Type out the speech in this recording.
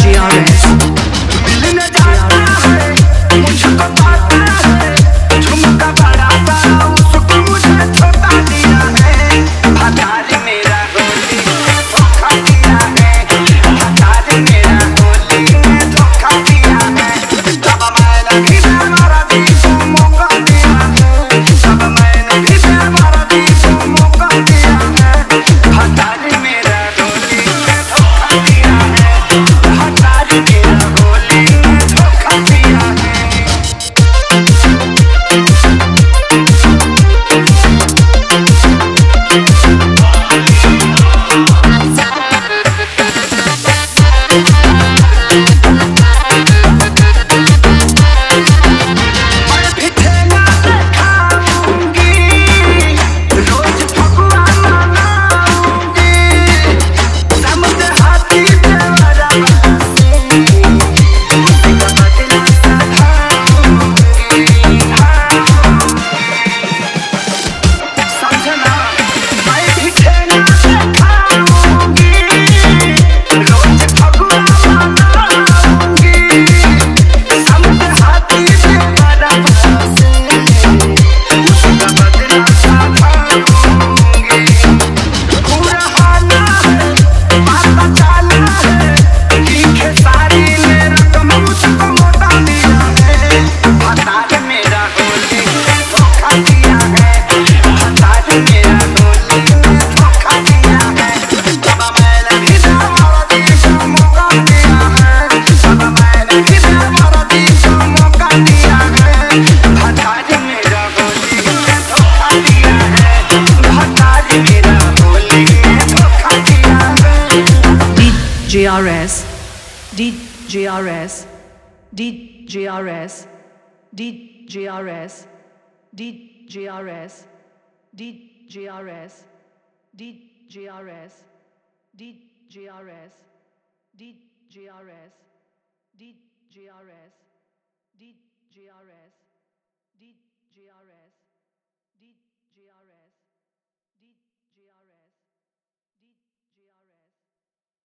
DJRS मिलने जाता है मुझको पाता है झुमका बढ़ाता उसको मुझे छोटा दिया है भतारी मेरा होली में धोखा दिया है भतारी मेरा होली में धोखा दिया है तब मैंने भी बेमारा दी को मौका दिया है तब मैंने भी बेमारा दी को मौका दिया है भतारी मेरा होली में धोखा दिया है भतारी मेरा होली में धोखा दिया है मैं भी ठेला पे खाऊंगी रोज फगुआ मनाऊंगी समुद्र हाथी तेरा बदला समझना मैं भी ठेला पे खाऊंगी रोज फगुआ मनाऊंगी समुद्र हाथी तेरा बदला खाऊंगी पूरा हाना है माता चाला है लिखे सारी मेरा कम मुझको मोटा दिया है भतारी मेरा होली में धोखा दिया है भतारी मेरा होली में धोखा दिया है तब मैंने भी बेमारा दी को मौका दिया है तब मैंने भी बेमारा दी को मौका दिया है भतारी मेरा होली में धोखा दिया है भतारी मेरा होली में धोखा दिया है DJRS DJRS DJRS DJRS DJRS DJRS DJRS DJRS DJRS DJRS DJRS DJRS